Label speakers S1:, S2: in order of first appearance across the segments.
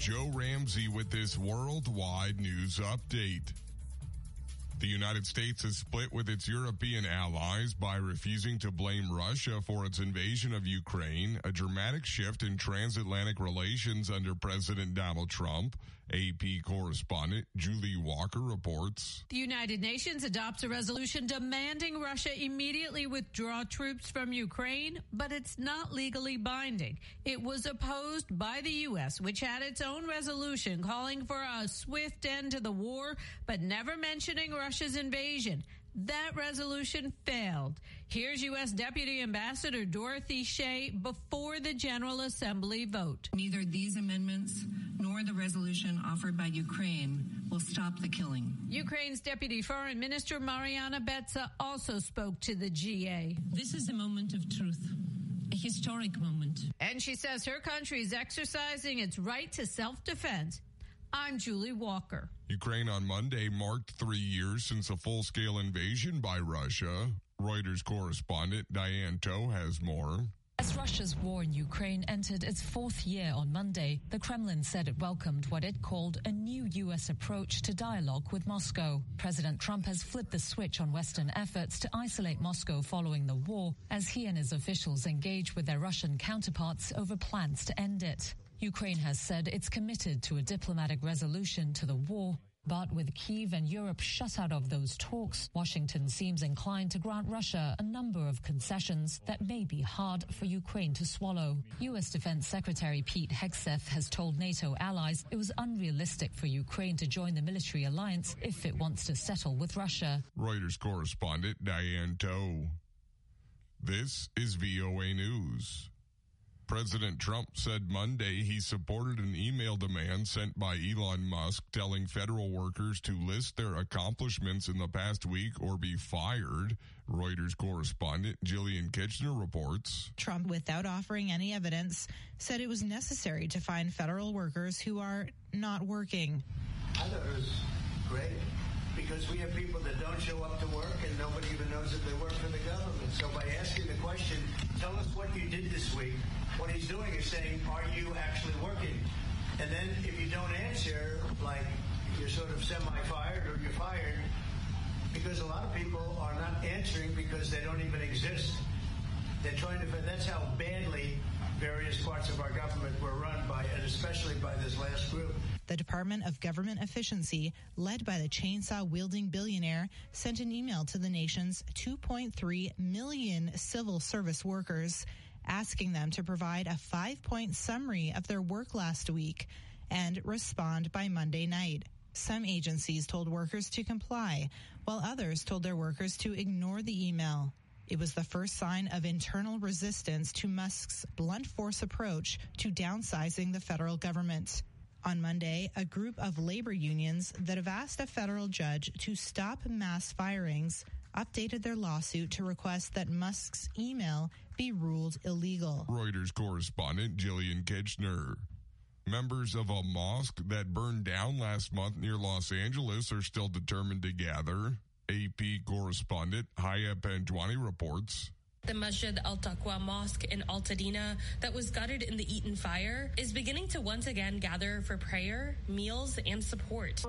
S1: Joe Ramsey with this worldwide news update. The United States has split with its European allies by refusing to blame Russia for its invasion of Ukraine, a dramatic shift in transatlantic relations under President Donald Trump. AP correspondent Julie Walker reports.
S2: The United Nations adopts a resolution demanding Russia immediately withdraw troops from Ukraine, but it's not legally binding. It was opposed by the U.S., which had its own resolution calling for a swift end to the war, but never mentioning Russia's invasion. That resolution failed. Here's U.S. Deputy Ambassador Dorothy Shea before the General Assembly vote.
S3: Neither these amendments nor the resolution offered by Ukraine will stop the killing.
S2: Ukraine's Deputy Foreign Minister Mariana Betsa also spoke to the GA.
S4: This is a moment of truth. A historic moment.
S2: And she says her country is exercising its right to self-defense. I'm Julie Walker.
S1: Ukraine on Monday marked 3 years since a full-scale invasion by Russia. Reuters correspondent Diane Toe has more.
S5: As Russia's war in Ukraine entered its fourth year on Monday, the Kremlin said it welcomed what it called a new U.S. approach to dialogue with Moscow. President Trump has flipped the switch on Western efforts to isolate Moscow following the war, as he and his officials engage with their Russian counterparts over plans to end it. Ukraine has said it's committed to a diplomatic resolution to the war, but with Kyiv and Europe shut out of those talks, Washington seems inclined to grant Russia a number of concessions that may be hard for Ukraine to swallow. U.S. Defense Secretary Pete Hegseth has told NATO allies it was unrealistic for Ukraine to join the military alliance if it wants to settle with Russia.
S1: Reuters correspondent Diane Toe. This is VOA News. President Trump said Monday he supported an email demand sent by Elon Musk telling federal workers to list their accomplishments in the past week or be fired. Reuters correspondent Jillian Kitchener reports.
S6: Trump, without offering any evidence, said it was necessary to find federal workers who are not working.
S7: I thought it was great because we have people that don't show up to work and nobody even knows that they work for the government. So by asking the question, tell us what you did this week, what he's doing is saying, are you actually working? And then if you don't answer, like you're sort of semi-fired or you're fired, because a lot of people are not answering because they don't even exist. They're trying to, that's how badly various parts of our government were run by, and especially by this last group.
S6: The Department of Government Efficiency, led by the chainsaw-wielding billionaire, sent an email to the nation's 2.3 million civil service workers, asking them to provide a 5-point summary of their work last week and respond by Monday night. Some agencies told workers to comply, while others told their workers to ignore the email. It was the first sign of internal resistance to Musk's blunt force approach to downsizing the federal government. On Monday, a group of labor unions that have asked a federal judge to stop mass firings updated their lawsuit to request that Musk's email be ruled illegal.
S1: Reuters correspondent Jillian Kitchener. Members of a mosque that burned down last month near Los Angeles are still determined to gather. AP correspondent Haya Panjwani reports.
S8: The Masjid Al-Taqwa Mosque in Altadena that was gutted in the Eaton fire is beginning to once again gather for prayer, meals, and support.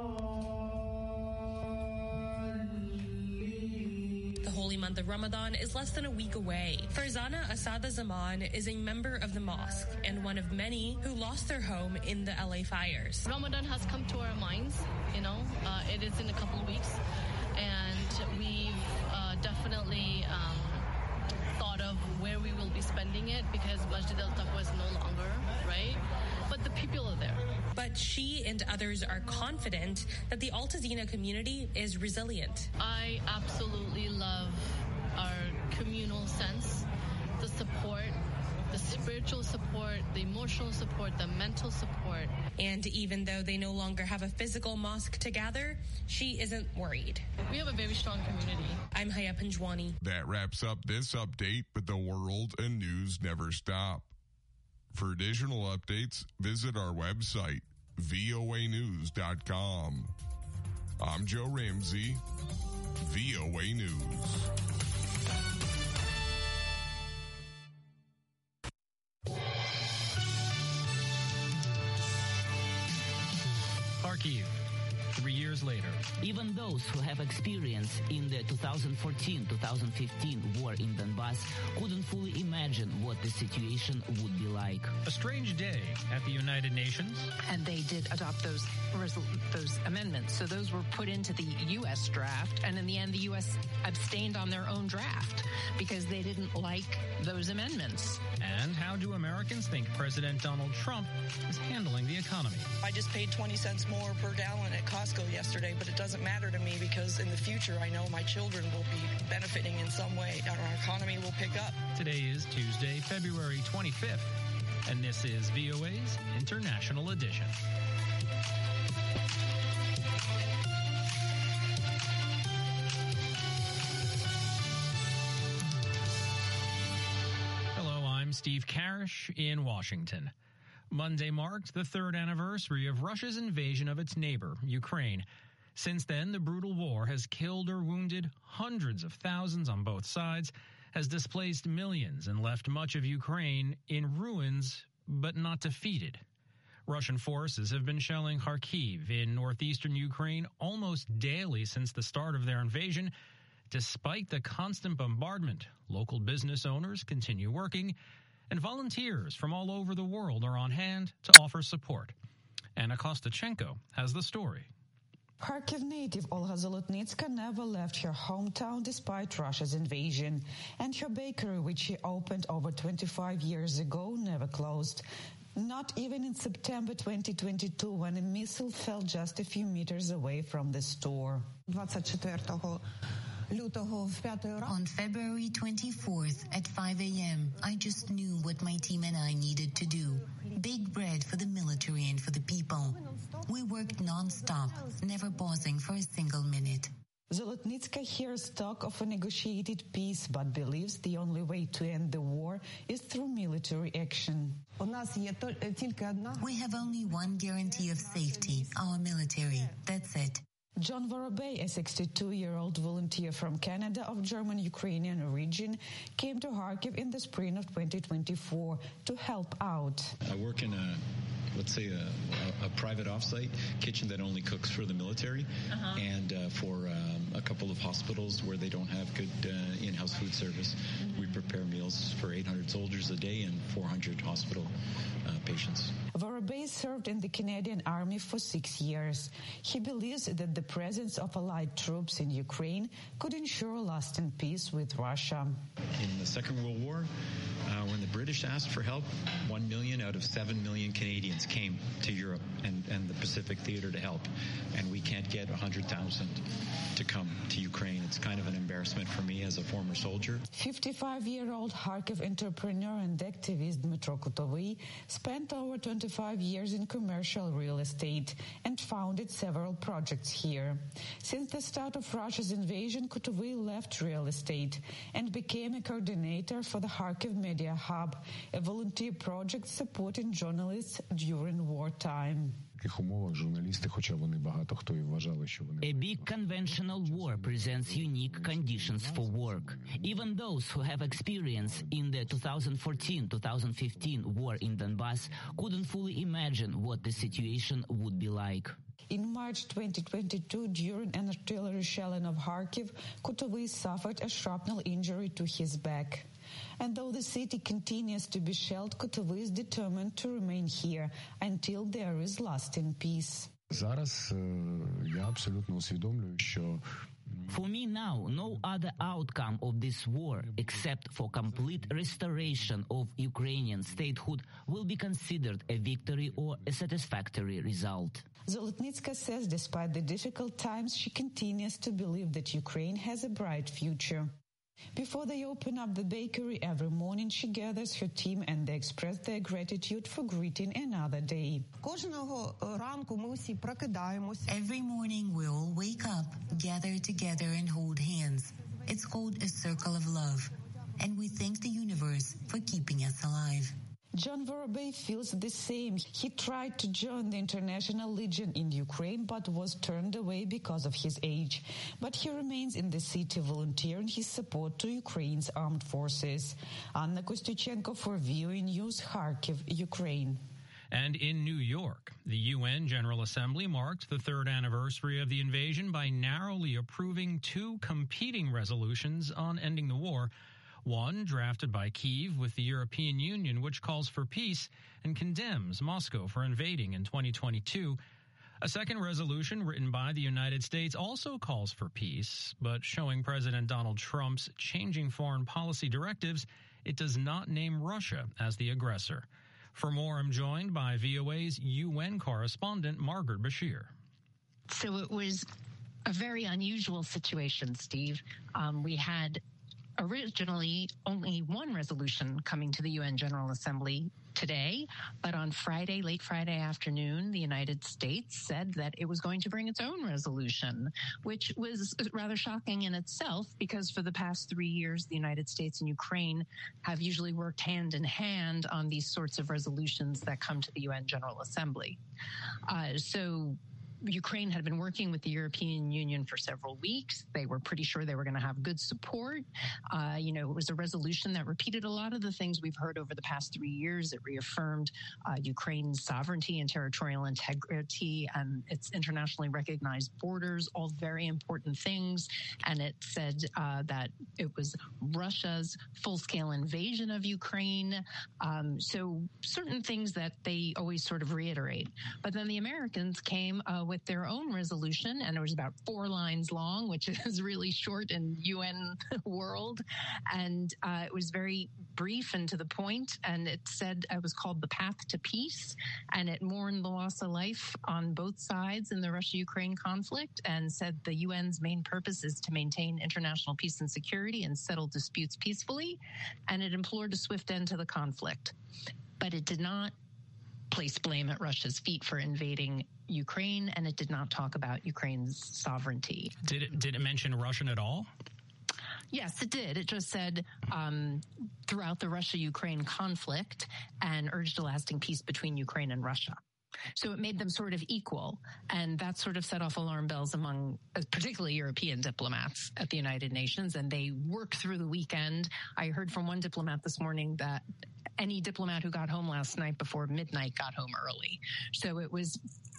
S8: The holy month of Ramadan is less than a week away. Farzana Asada Zaman is a member of the mosque and one of many who lost their home in the LA fires.
S9: Ramadan has come to our minds, it is in a couple of weeks, and we've definitely thought of where we will be spending it because Masjid Al-Taqwa is no longer, right? But the people are there.
S8: But she and others are confident that the Altadena community is resilient.
S9: I absolutely love our communal sense, the support, the spiritual support, the emotional support, the mental support.
S8: And even though they no longer have a physical mosque to gather, she isn't worried.
S9: We have a very strong community.
S8: I'm Haya Panjwani.
S1: That wraps up this update, but the world and news never stop. For additional updates, visit our website, voanews.com. I'm Joe Ramsey, VOA News.
S10: Kharkiv. 3 years later.
S11: Even those who have experience in the 2014-2015 war in Donbass couldn't fully imagine what the situation would be like.
S10: A strange day at the United Nations.
S12: And they did adopt those amendments. So those were put into the U.S. draft. And in the end, the U.S. abstained on their own draft because they didn't like those amendments.
S10: And how do Americans think President Donald Trump is handling the economy?
S13: I just paid 20 cents more per gallon at Costco yesterday, but it doesn't matter to me because in the future I know my children will be benefiting in some way and our economy will pick up.
S10: Today is Tuesday, February 25th, and this is VOA's International Edition. Steve Karish in Washington. Monday marked the third anniversary of Russia's invasion of its neighbor, Ukraine. Since then, the brutal war has killed or wounded hundreds of thousands on both sides, has displaced millions, and left much of Ukraine in ruins, but not defeated. Russian forces have been shelling Kharkiv in northeastern Ukraine almost daily since the start of their invasion. Despite the constant bombardment, local business owners continue working, and volunteers from all over the world are on hand to offer support. Anna Kostachenko has the story.
S14: Kharkiv native Olga Zolotnitska never left her hometown despite Russia's invasion, and her bakery, which she opened over 25 years ago, never closed. Not even in September 2022, when a missile fell just a few meters away from the store.
S15: On February 24th at 5 a.m., I just knew what my team and I needed to do. Bake bread for the military and for the people. We worked non-stop, never pausing for a single minute.
S14: Zolotnitska hears talk of a negotiated peace, but believes the only way to end the war is through military action.
S15: We have only one guarantee of safety, our military. That's it.
S14: John Vorobey, a 62-year-old volunteer from Canada of German-Ukrainian origin, came to Kharkiv in the spring of 2024 to help out.
S16: I work in a private offsite kitchen that only cooks for the military and for a couple of hospitals where they don't have good in-house food service. We prepare meals for 800 soldiers a day and 400 hospital patients.
S14: Vorobey served in the Canadian Army for 6 years. He believes that the presence of Allied troops in Ukraine could ensure lasting peace with Russia.
S16: In the Second World War, when the British asked for help, 1 million out of 7 million Canadians came to Europe and the Pacific Theater to help. And we can't get 100,000 to come to Ukraine. It's kind of an embarrassment for me as a former soldier.
S14: 55-year-old Kharkiv entrepreneur and activist Dmytro Kutovy spent over 25 years in commercial real estate and founded several projects here. Since the start of Russia's invasion, Kutovy left real estate and became a coordinator for the Kharkiv Media Hub, a volunteer project supporting journalists during wartime.
S11: A big conventional war presents unique conditions for work. Even those who have experience in the 2014-2015 war in Donbass couldn't fully imagine what the situation would be like.
S14: In March 2022, during an artillery shelling of Kharkiv, Kutovy suffered a shrapnel injury to his back. And though the city continues to be shelled, Kutovy is determined to remain here until there is lasting peace.
S11: For me now, no other outcome of this war, except for complete restoration of Ukrainian statehood, will be considered a victory or a satisfactory result.
S14: Zolotnitska says despite the difficult times, she continues to believe that Ukraine has a bright future. Before they open up the bakery every morning, she gathers her team and they express their gratitude for greeting another day.
S15: Every morning we all wake up, gather together and hold hands. It's called a circle of love. And we thank the universe for keeping us alive.
S14: John Vorobey feels the same. He tried to join the International Legion in Ukraine but was turned away because of his age. But he remains in the city volunteering his support to Ukraine's armed forces. Anna Kostachenko for VOA News, Kharkiv, Ukraine.
S10: And in New York, the UN General Assembly marked the third anniversary of the invasion by narrowly approving two competing resolutions on ending the war. One drafted by Kyiv with the European Union, which calls for peace and condemns Moscow for invading in 2022. A second resolution written by the United States also calls for peace, but showing President Donald Trump's changing foreign policy directives, it does not name Russia as the aggressor. For more, I'm joined by VOA's UN correspondent, Margaret Bashir.
S12: So it was a very unusual situation, Steve. We had originally only one resolution coming to the UN General Assembly today, but on Friday, late Friday afternoon, the United States said that it was going to bring its own resolution, which was rather shocking in itself because for the past 3 years, the United States and Ukraine have usually worked hand in hand on these sorts of resolutions that come to the UN General Assembly. So Ukraine had been working with the European Union for several weeks. They were pretty sure they were going to have good support. It was a resolution that repeated a lot of the things we've heard over the past 3 years. It reaffirmed Ukraine's sovereignty and territorial integrity and its internationally recognized borders, all very important things. And it said that it was Russia's full-scale invasion of Ukraine. So certain things that they always sort of reiterate. But then the Americans came with their own resolution, and it was about 4 lines long, which is really short in UN world. And it was very brief and to the point. And it said it was called The Path to Peace. And it mourned the loss of life on both sides in the Russia-Ukraine conflict and said the UN's main purpose is to maintain international peace and security and settle disputes peacefully. And it implored a swift end to the conflict. But it did not place blame at Russia's feet for invading Ukraine, and it did not talk about Ukraine's sovereignty.
S10: Did it mention Russian at all?
S12: Yes, it did. It just said throughout the Russia-Ukraine conflict and urged a lasting peace between Ukraine and Russia. So it made them sort of equal, and that sort of set off alarm bells among particularly European diplomats at the United Nations, and they worked through the weekend. I heard from one diplomat this morning that any diplomat who got home last night before midnight got home early. So it was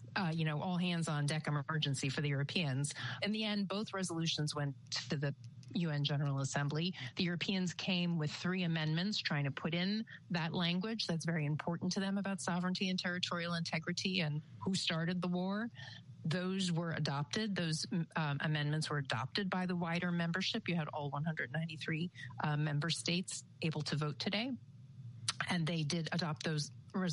S12: all hands on deck emergency for the Europeans. In the end, both resolutions went to the UN General Assembly. The Europeans came with 3 amendments trying to put in that language that's very important to them about sovereignty and territorial integrity and who started the war. Those were adopted. Those amendments were adopted by the wider membership. You had all 193 member states able to vote today. And they did adopt those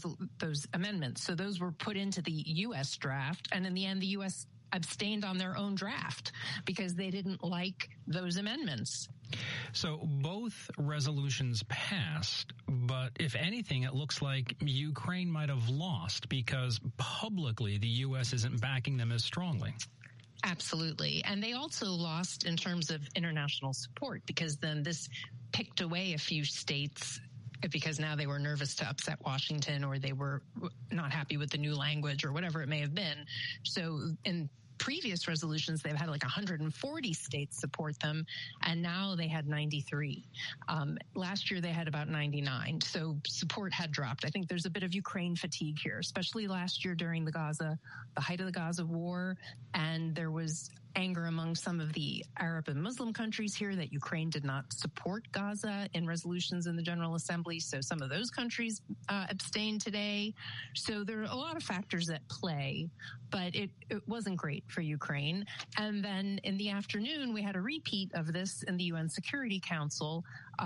S12: amendments. So those were put into the U.S. draft. And in the end, the U.S. abstained on their own draft because they didn't like those amendments.
S10: So both resolutions passed, but if anything, it looks like Ukraine might have lost because publicly the U.S. isn't backing them as strongly.
S12: Absolutely. And they also lost in terms of international support because then this picked away a few states because now they were nervous to upset Washington or they were not happy with the new language or whatever it may have been. So in previous resolutions, they've had like 140 states support them, and now they had 93. Last year, they had about 99, so support had dropped. I think there's a bit of Ukraine fatigue here, especially last year during the height of the Gaza war, and there was anger among some of the Arab and Muslim countries here that Ukraine did not support Gaza in resolutions in the General Assembly. So some of those countries abstained today. So there are a lot of factors at play, but it wasn't great for Ukraine. And then in the afternoon, we had a repeat of this in the UN Security Council.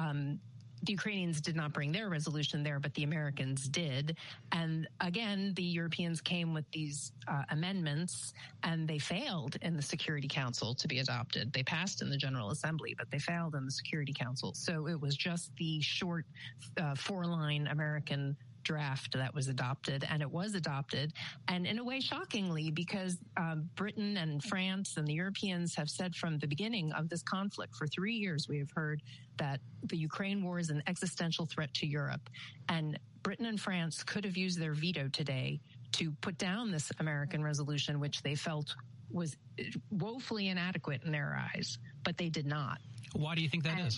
S12: The Ukrainians did not bring their resolution there, but the Americans did. And again, the Europeans came with these amendments, and they failed in the Security Council to be adopted. They passed in the General Assembly, but they failed in the Security Council. So it was just the short 4-line American draft that was adopted, and it was adopted, and in a way shockingly, because Britain and France and the Europeans have said from the beginning of this conflict for 3 years, we have heard that the Ukraine war is an existential threat to Europe, and Britain and France could have used their veto today to put down this American resolution, which they felt was woefully inadequate in their eyes, but they did not.
S10: Why do you think that is?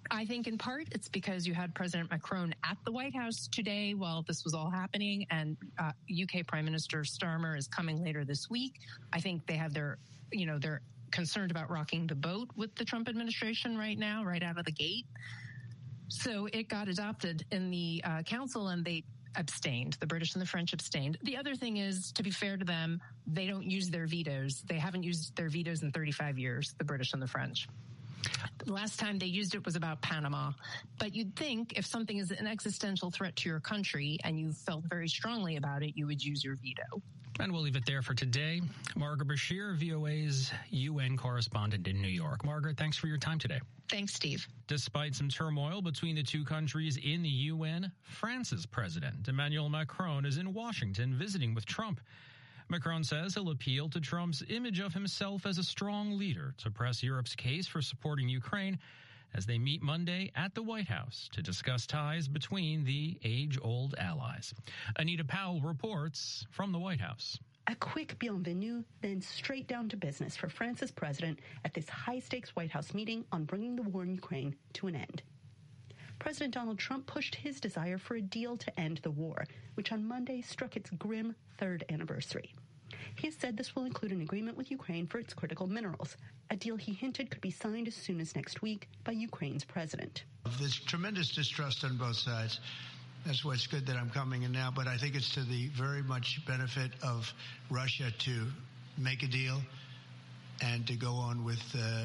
S12: I think in part it's because you had President Macron at the White House today while this was all happening, and UK Prime Minister Starmer is coming later this week. I think they have they're concerned about rocking the boat with the Trump administration right now, right out of the gate. So it got adopted in the council, and they abstained. The British and the French abstained. The other thing is, to be fair to them, they don't use their vetoes. They haven't used their vetoes in 35 years, the British and the French. The last time they used it was about Panama. But you'd think if something is an existential threat to your country and you felt very strongly about it, you would use your veto.
S10: And we'll leave it there for today. Margaret Bashir, VOA's UN correspondent in New York. Margaret, thanks for your time today.
S12: Thanks, Steve.
S10: Despite some turmoil between the two countries in the UN, France's president, Emmanuel Macron, is in Washington visiting with Trump. Macron says he'll appeal to Trump's image of himself as a strong leader to press Europe's case for supporting Ukraine as they meet Monday at the White House to discuss ties between the age-old allies. Anita Powell reports from the White House.
S17: A quick bienvenue, then straight down to business for France's president at this high-stakes White House meeting on bringing the war in Ukraine to an end. President Donald Trump pushed his desire for a deal to end the war, which on Monday struck its grim third anniversary. He has said this will include an agreement with Ukraine for its critical minerals, a deal he hinted could be signed as soon as next week by Ukraine's president.
S7: There's tremendous distrust on both sides. That's why it's good that I'm coming in now, but I think it's to the very much benefit of Russia to make a deal and to go on with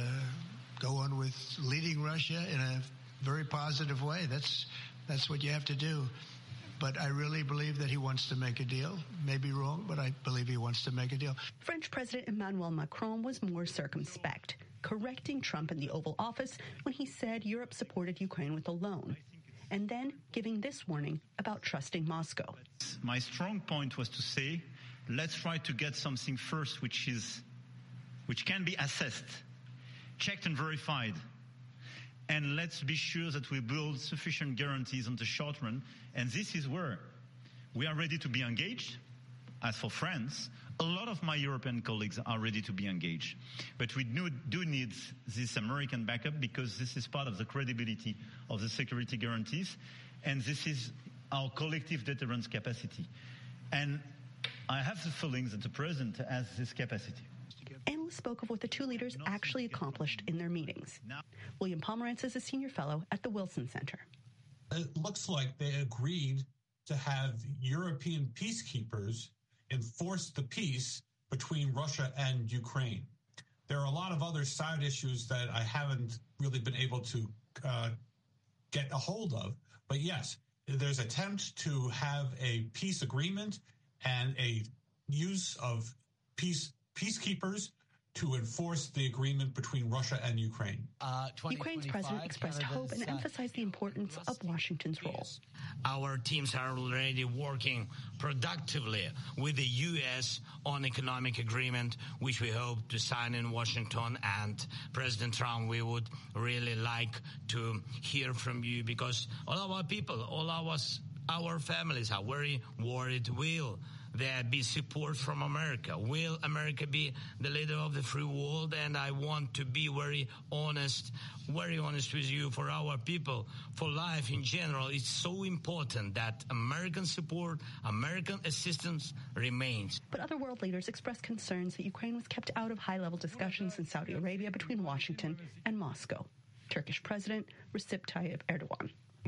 S7: leading Russia in a very positive way. That's what you have to do. But I really believe that he wants to make a deal. Maybe wrong, but I believe he wants to make a deal.
S17: French President Emmanuel Macron was more circumspect, correcting Trump in the Oval Office when he said Europe supported Ukraine with a loan, and then giving this warning about trusting Moscow.
S18: My strong point was to say, let's try to get something first which can be assessed, checked and verified. And let's be sure that we build sufficient guarantees on the short run. And this is where we are ready to be engaged. As for France, a lot of my European colleagues are ready to be engaged. But we do need this American backup because this is part of the credibility of the security guarantees. And this is our collective deterrence capacity. And I have the feeling that the president has this capacity.
S17: Analysts spoke of what the two leaders actually accomplished in their meetings. William Pomerantz is a senior fellow at the Wilson Center.
S19: It looks like they agreed to have European peacekeepers enforce the peace between Russia and Ukraine. There are a lot of other side issues that I haven't really been able to get a hold of. But yes, there's attempt to have a peace agreement and a use of peacekeepers to enforce the agreement between Russia and Ukraine.
S17: Ukraine's president expressed hope and emphasized the importance of Washington's role.
S20: Our teams are already working productively with the U.S. on economic agreement, which we hope to sign in Washington. And President Trump, we would really like to hear from you because all our people, all our families are very worried. Will there be support from America? Will America be the leader of the free world? And I want to be very honest with you. For our people, for life in general, it's so important that American support, American assistance remains.
S17: But other world leaders expressed concerns that Ukraine was kept out of high-level discussions in Saudi Arabia between Washington and Moscow. Turkish President Recep Tayyip Erdogan.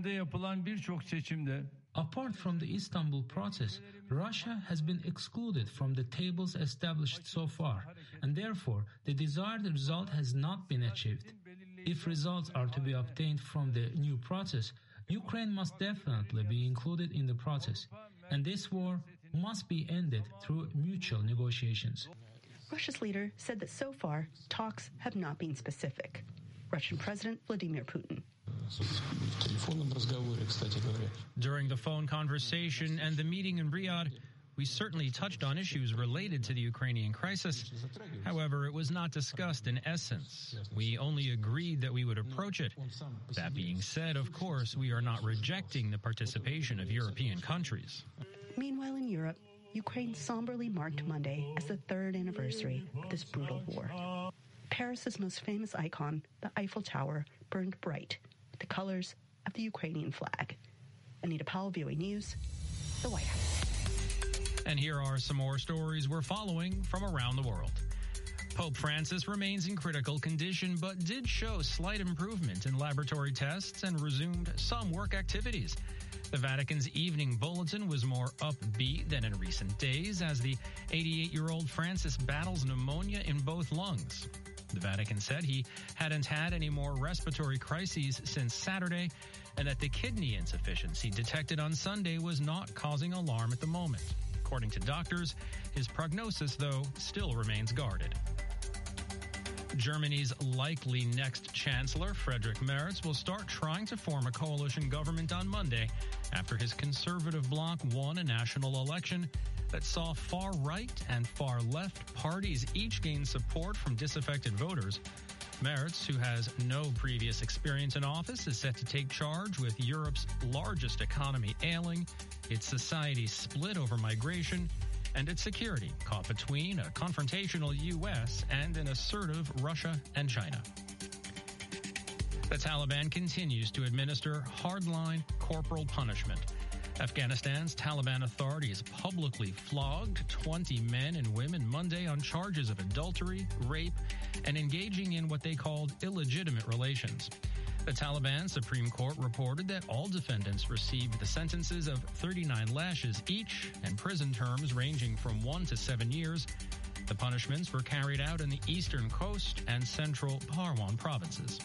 S21: Apart from the Istanbul process, Russia has been excluded from the tables established so far, and therefore the desired result has not been achieved. If results are to be obtained from the new process, Ukraine must definitely be included in the process, and this war must be ended through mutual negotiations.
S17: Russia's leader said that so far, talks have not been specific. Russian President Vladimir Putin.
S10: During the phone conversation and the meeting in Riyadh, we certainly touched on issues related to the Ukrainian crisis. However, it was not discussed in essence. We only agreed that we would approach it. That being said, of course, we are not rejecting the participation of European countries.
S17: Meanwhile, in Europe, Ukraine somberly marked Monday as the third anniversary of this brutal war. Paris's most famous icon, the Eiffel Tower, burned bright, with the colors of the Ukrainian flag. Anita Powell, VOA News, the White House.
S10: And here are some more stories we're following from around the world. Pope Francis remains in critical condition, but did show slight improvement in laboratory tests and resumed some work activities. The Vatican's evening bulletin was more upbeat than in recent days as the 88-year-old Francis battles pneumonia in both lungs. The Vatican said he hadn't had any more respiratory crises since Saturday and that the kidney insufficiency detected on Sunday was not causing alarm at the moment. According to doctors, his prognosis, though, still remains guarded. Germany's likely next chancellor, Friedrich Merz, will start trying to form a coalition government on Monday after his conservative bloc won a national election that saw far-right and far-left parties each gain support from disaffected voters. Merz, who has no previous experience in office, is set to take charge with Europe's largest economy ailing, its society split over migration, and its security caught between a confrontational U.S. and an assertive Russia and China. The Taliban continues to administer hardline corporal punishment. Afghanistan's Taliban authorities publicly flogged 20 men and women Monday on charges of adultery, rape, and engaging in what they called illegitimate relations. The Taliban Supreme Court reported that all defendants received the sentences of 39 lashes each and prison terms ranging from 1 to 7 years. The punishments were carried out in the eastern coast and central Parwan provinces.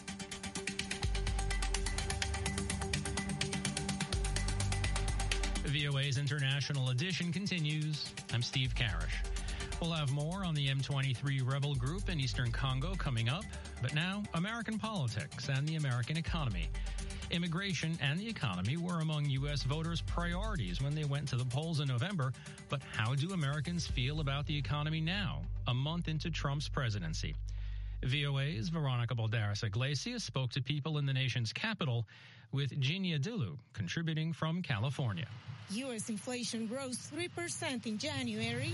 S10: VOA's International Edition continues. I'm Steve Karish. We'll have more on the M23 rebel group in eastern Congo coming up. But now, American politics and the American economy. Immigration and the economy were among U.S. voters' priorities when they went to the polls in November. But how do Americans feel about the economy now, a month into Trump's presidency? VOA's Veronica Balderas Iglesias spoke to people in the nation's capital, with Ginia Dulu contributing from California.
S3: U.S. inflation rose 3% in January,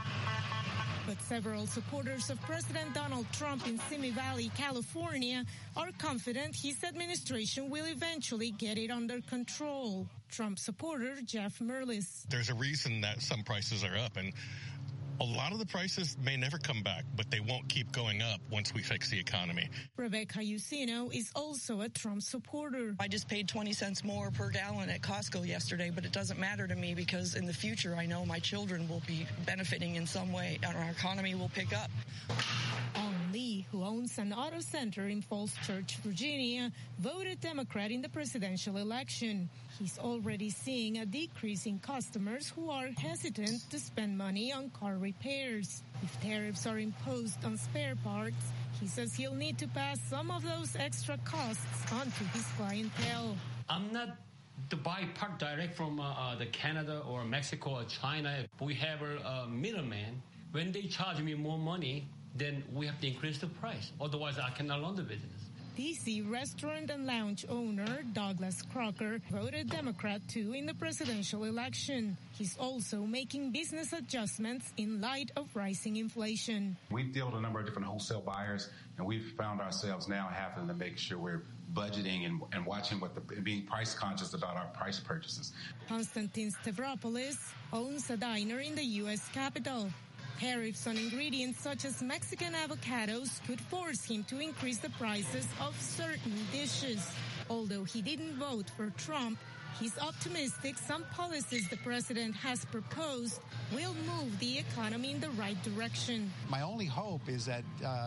S3: but several supporters of President Donald Trump in Simi Valley, California, are confident his administration will eventually get it under control. Trump supporter Jeff Merlis.
S22: There's a reason that some prices are up, and a lot of the prices may never come back, but they won't keep going up once we fix the economy.
S3: Rebecca Usino is also a Trump supporter.
S13: I just paid 20 cents more per gallon at Costco yesterday, but it doesn't matter to me because in the future I know my children will be benefiting in some way and our economy will pick up.
S3: Alan Lee, who owns an auto center in Falls Church, Virginia, voted Democrat in the presidential election. He's already seeing a decrease in customers who are hesitant to spend money on car repairs. If tariffs are imposed on spare parts, he says he'll need to pass some of those extra costs on to his clientele.
S23: I'm not to buy part direct from the Canada or Mexico or China. We have a middleman. When they charge me more money, then we have to increase the price. Otherwise, I cannot run the business.
S3: D.C. restaurant and lounge owner Douglas Crocker voted Democrat too in the presidential election. He's also making business adjustments in light of rising inflation.
S24: We deal with a number of different wholesale buyers, and we've found ourselves now having to make sure we're budgeting and watching being price conscious about our price purchases.
S3: Konstantin Stavropoulos owns a diner in the U.S. Capitol. Tariffs on ingredients such as Mexican avocados could force him to increase the prices of certain dishes. Although he didn't vote for Trump, he's optimistic some policies the president has proposed will move the economy in the right direction.
S25: My only hope is that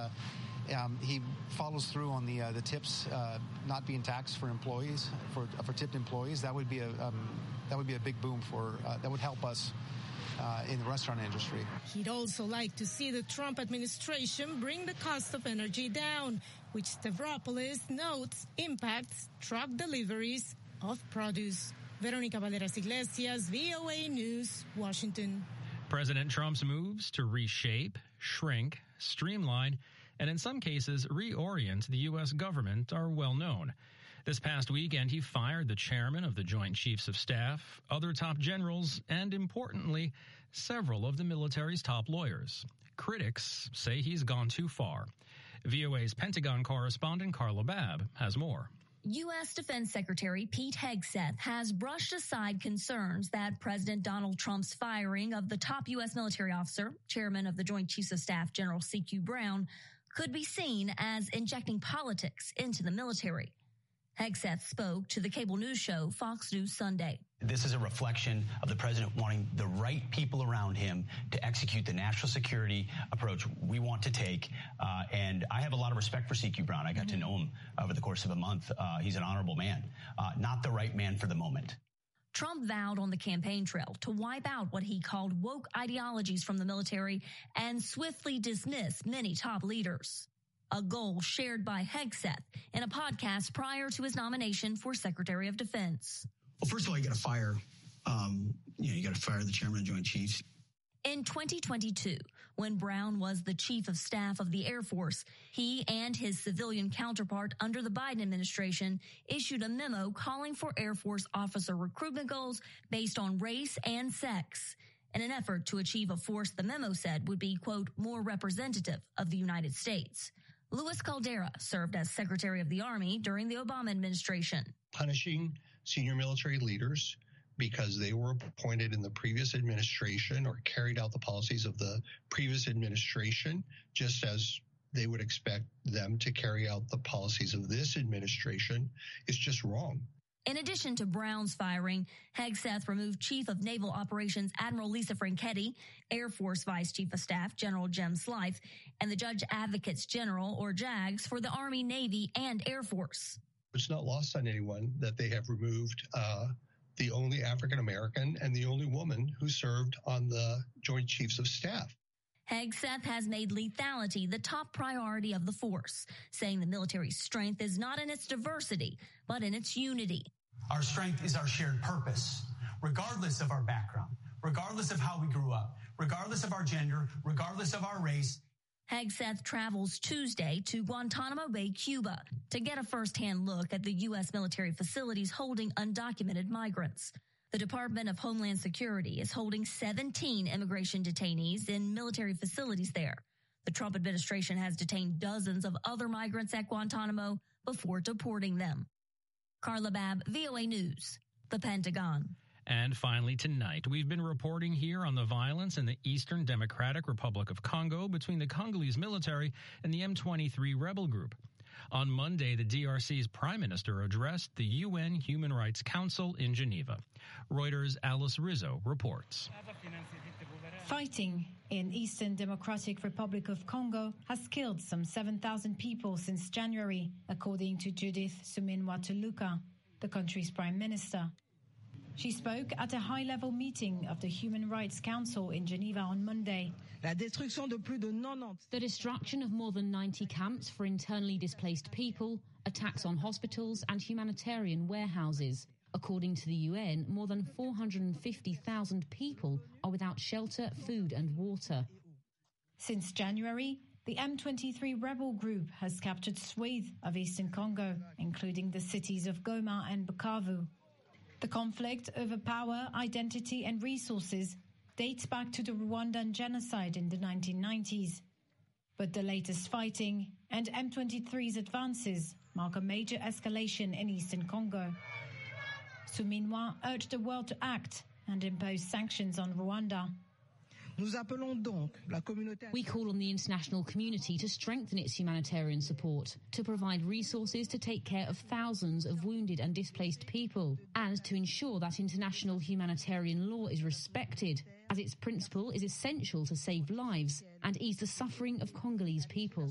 S25: he follows through on the tips not being taxed for employees, for tipped employees. That would be a big boom that would help us in the restaurant industry.
S3: He'd also like to see the Trump administration bring the cost of energy down, which Stavropoulos notes impacts truck deliveries of produce. Veronica Balderas Iglesias, VOA News, Washington.
S10: President Trump's moves to reshape, shrink, streamline, and in some cases reorient the U.S. government are well known. This past weekend, he fired the chairman of the Joint Chiefs of Staff, other top generals, and importantly, several of the military's top lawyers. Critics say he's gone too far. VOA's Pentagon correspondent Carla Babb has more.
S2: U.S. Defense Secretary Pete Hegseth has brushed aside concerns that President Donald Trump's firing of the top U.S. military officer, chairman of the Joint Chiefs of Staff, General C.Q. Brown, could be seen as injecting politics into the military. Hegseth spoke to the cable news show Fox News Sunday.
S4: This is a reflection of the president wanting the right people around him to execute the national security approach we want to take. And I have a lot of respect for C.Q. Brown. I got to know him over the course of a month. He's an honorable man, not the right man for the moment.
S2: Trump vowed on the campaign trail to wipe out what he called woke ideologies from the military and swiftly dismiss many top leaders. A goal shared by Hegseth in a podcast prior to his nomination for Secretary of Defense.
S5: Well, first of all, you got to fire, you got to fire the chairman of Joint Chiefs.
S2: In 2022, when Brown was the chief of staff of the Air Force, he and his civilian counterpart under the Biden administration issued a memo calling for Air Force officer recruitment goals based on race and sex in an effort to achieve a force the memo said would be, quote, more representative of the United States. Luis Caldera served as Secretary of the Army during the Obama administration.
S6: Punishing senior military leaders because they were appointed in the previous administration or carried out the policies of the previous administration, just as they would expect them to carry out the policies of this administration, is just wrong.
S2: In addition to Brown's firing, Hegseth removed Chief of Naval Operations Admiral Lisa Franchetti, Air Force Vice Chief of Staff General Jem Slythe, and the Judge Advocates General, or JAGs, for the Army, Navy, and Air Force.
S6: It's not lost on anyone that they have removed the only African American and the only woman who served on the Joint Chiefs of Staff.
S2: Hegseth has made lethality the top priority of the force, saying the military's strength is not in its diversity, but in its unity.
S9: Our strength is our shared purpose, regardless of our background, regardless of how we grew up, regardless of our gender, regardless of our race.
S2: Hegseth travels Tuesday to Guantanamo Bay, Cuba, to get a first-hand look at the U.S. military facilities holding undocumented migrants. The Department of Homeland Security is holding 17 immigration detainees in military facilities there. The Trump administration has detained dozens of other migrants at Guantanamo before deporting them. Carla Babb, VOA News, the Pentagon.
S10: And finally tonight, we've been reporting here on the violence in the Eastern Democratic Republic of Congo between the Congolese military and the M23 rebel group. On Monday, the DRC's prime minister addressed the UN Human Rights Council in Geneva. Reuters' Alice Rizzo reports.
S26: Fighting in Eastern Democratic Republic of Congo has killed some 7,000 people since January, according to Judith Suminwa Tuluka, the country's prime minister. She spoke at a high-level meeting of the Human Rights Council in Geneva on Monday.
S27: The destruction of more than 90 camps for internally displaced people, attacks on hospitals and humanitarian warehouses. According to the UN, more than 450,000 people are without shelter, food and water.
S26: Since January, the M23 rebel group has captured swathe of eastern Congo, including the cities of Goma and Bukavu. The conflict over power, identity and resources dates back to the Rwandan genocide in the 1990s. But the latest fighting and M23's advances mark a major escalation in eastern Congo. Suminwa urged the world to act and impose sanctions on Rwanda.
S27: We call on the international community to strengthen its humanitarian support, to provide resources to take care of thousands of wounded and displaced people, and to ensure that international humanitarian law is respected, as its principle is essential to save lives and ease the suffering of Congolese people.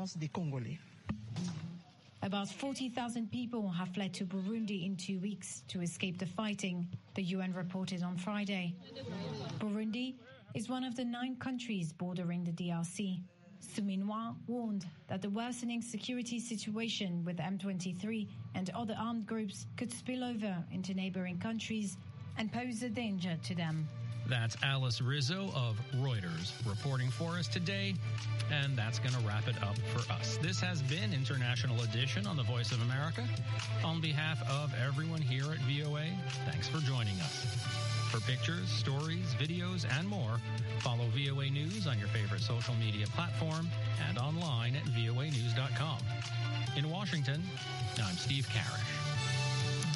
S26: About 40,000 people have fled to Burundi in 2 weeks to escape the fighting, the UN reported on Friday. Burundi is one of the 9 countries bordering the DRC. Suminwa warned that the worsening security situation with M23 and other armed groups could spill over into neighboring countries and pose a danger to them.
S10: That's Alice Rizzo of Reuters reporting for us today. And that's going to wrap it up for us. This has been International Edition on the Voice of America. On behalf of everyone here at VOA, thanks for joining us. For pictures, stories, videos, and more, follow VOA News on your favorite social media platform and online at voanews.com. In Washington, I'm Steve Karish.